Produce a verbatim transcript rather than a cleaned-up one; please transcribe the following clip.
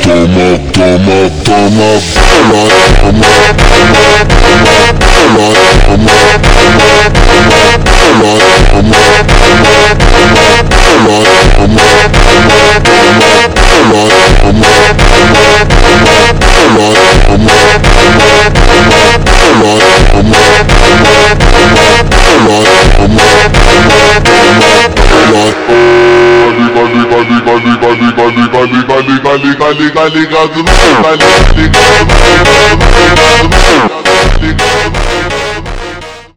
toma, toma, toma, bola, toma, toma, bola, toma, toma, bola, toma, liga, liga, liga, liga, ligado, ligado, ligado, ligado, ligado, ligado, ligado.